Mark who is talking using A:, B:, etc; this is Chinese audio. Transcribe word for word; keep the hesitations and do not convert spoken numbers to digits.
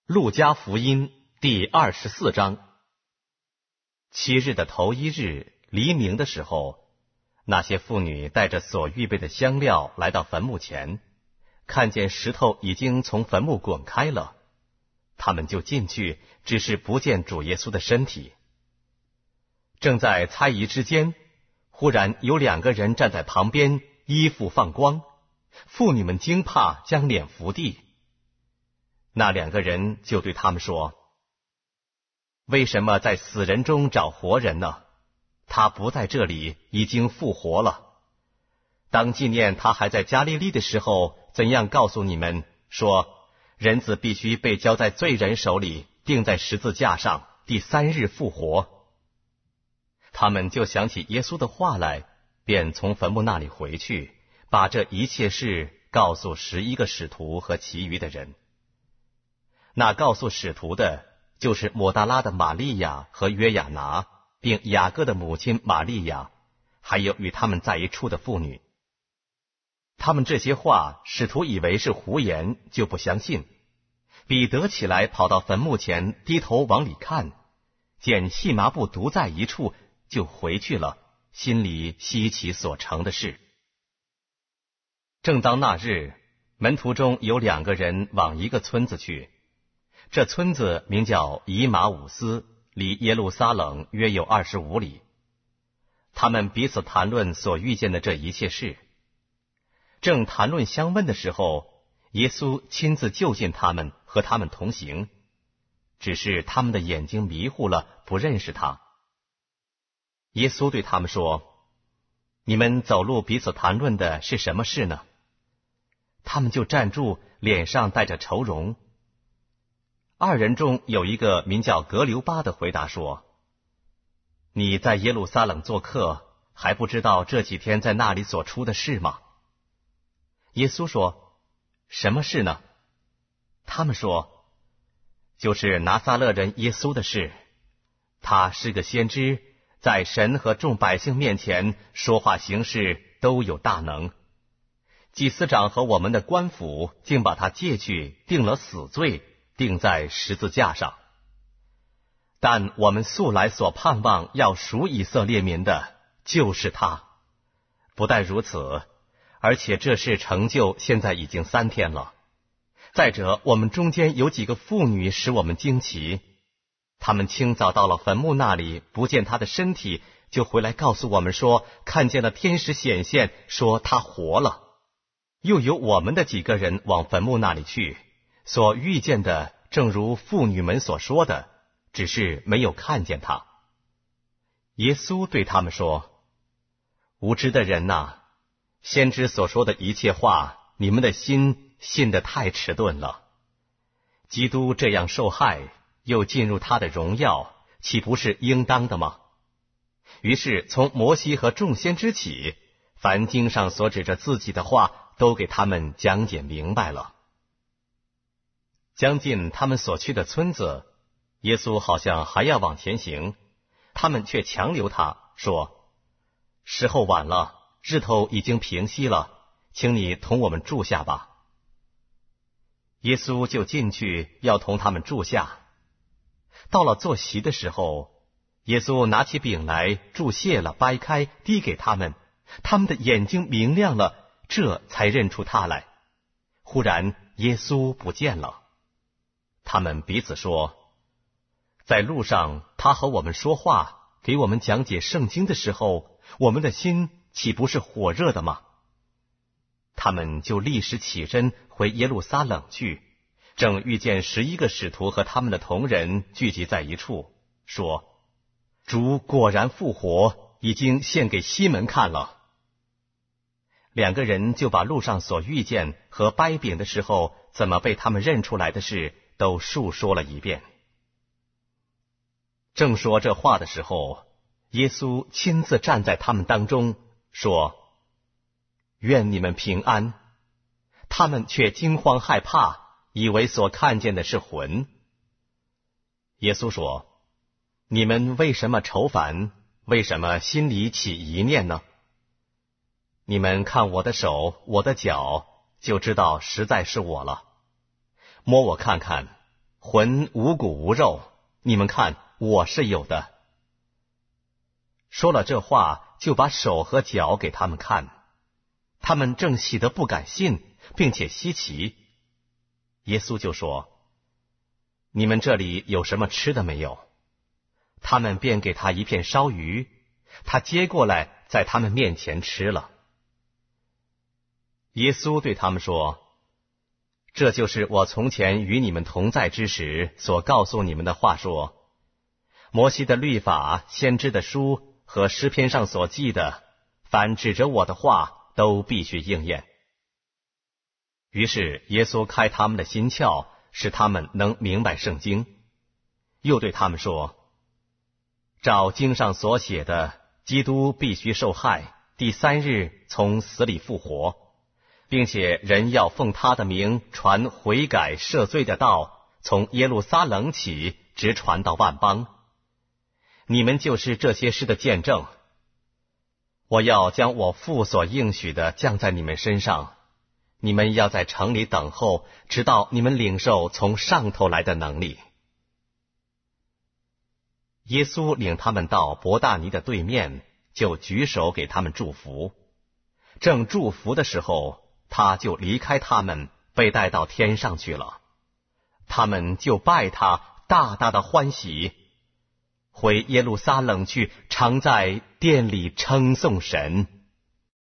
A: 路加福音第二十四章。七日的头一日黎明的时候，那些妇女带着所预备的香料来到坟墓前，看见石头已经从坟墓滚开了，他们就进去，只是不见主耶稣的身体。正在猜疑之间，忽然有两个人站在旁边，衣服放光，妇女们惊怕，将脸伏地。那两个人就对他们说：为什么在死人中找活人呢？他不在这里，已经复活了。当纪念他还在加利利的时候，怎样告诉你们说，人子必须被交在罪人手里，钉在十字架上，第三日复活。他们就想起耶稣的话来，便从坟墓那里回去，把这一切事告诉十一个使徒和其余的人。那告诉使徒的，就是抹大拉的玛利亚和约亚拿，并雅各的母亲玛利亚，还有与他们在一处的妇女。他们这些话，使徒以为是胡言，就不相信。彼得起来跑到坟墓前，低头往里看，见细麻布独在一处，就回去了，心里稀奇所成的事。正当那日，门徒中有两个人往一个村子去，这村子名叫以马忤斯，离耶路撒冷约有二十五里。他们彼此谈论所遇见的这一切事。正谈论相问的时候，耶稣亲自就近他们，和他们同行，只是他们的眼睛迷糊了，不认识他。耶稣对他们说：你们走路彼此谈论的是什么事呢？他们就站住，脸上带着愁容。二人中有一个名叫格留巴的回答说：你在耶路撒冷做客，还不知道这几天在那里所出的事吗？耶稣说：什么事呢？他们说：就是拿撒勒人耶稣的事。他是个先知，在神和众百姓面前说话行事都有大能。祭司长和我们的官府竟把他借去，定了死罪，钉在十字架上。但我们素来所盼望要赎以色列民的，就是他。不但如此，而且这事成就现在已经三天了。再者，我们中间有几个妇女使我们惊奇，他们清早到了坟墓那里，不见他的身体，就回来告诉我们说，看见了天使显现，说他活了。又有我们的几个人往坟墓那里去，所遇见的正如妇女们所说的，只是没有看见他。耶稣对他们说：无知的人哪，先知所说的一切话，你们的心信得太迟钝了。基督这样受害，又进入他的荣耀，岂不是应当的吗？于是从摩西和众先知起，凡经上所指着自己的话，都给他们讲解明白了。将近他们所去的村子，耶稣好像还要往前行，他们却强留他，说：时候晚了，日头已经平息了，请你同我们住下吧。耶稣就进去要同他们住下。到了坐席的时候，耶稣拿起饼来，祝谢了，掰开，递给他们，他们的眼睛明亮了，这才认出他来。忽然耶稣不见了。他们彼此说：在路上他和我们说话，给我们讲解圣经的时候，我们的心岂不是火热的吗？他们就立时起身回耶路撒冷去，正遇见十一个使徒和他们的同人聚集在一处，说：主果然复活，已经献给西门看了。两个人就把路上所遇见和掰饼的时候怎么被他们认出来的事都述说了一遍。正说这话的时候，耶稣亲自站在他们当中，说：愿你们平安。他们却惊慌害怕，以为所看见的是魂。耶稣说：你们为什么愁烦？为什么心里起疑念呢？你们看我的手，我的脚，就知道实在是我了。摸我看看， 魂无骨无肉，你们看我是有的。说了这话，就把手和脚给他们看。他们正喜得不敢信，并且稀奇。耶稣就说：你们这里有什么吃的没有？他们便给他一片烧鱼，他接过来，在他们面前吃了。耶稣对他们说：这就是我从前与你们同在之时所告诉你们的话，说摩西的律法、先知的书和诗篇上所记的，凡指着我的话，都必须应验。于是耶稣开他们的心窍，使他们能明白圣经，又对他们说：照经上所写的，基督必须受害，第三日从死里复活，并且人要奉他的名传悔改赦罪的道，从耶路撒冷起，直传到万邦。你们就是这些事的见证。我要将我父所应许的降在你们身上，你们要在城里等候，直到你们领受从上头来的能力。耶稣领他们到伯大尼的对面，就举手给他们祝福。正祝福的时候，他就离开他们，被带到天上去了。他们就拜他，大大的欢喜，回耶路撒冷去，常在殿里称颂神。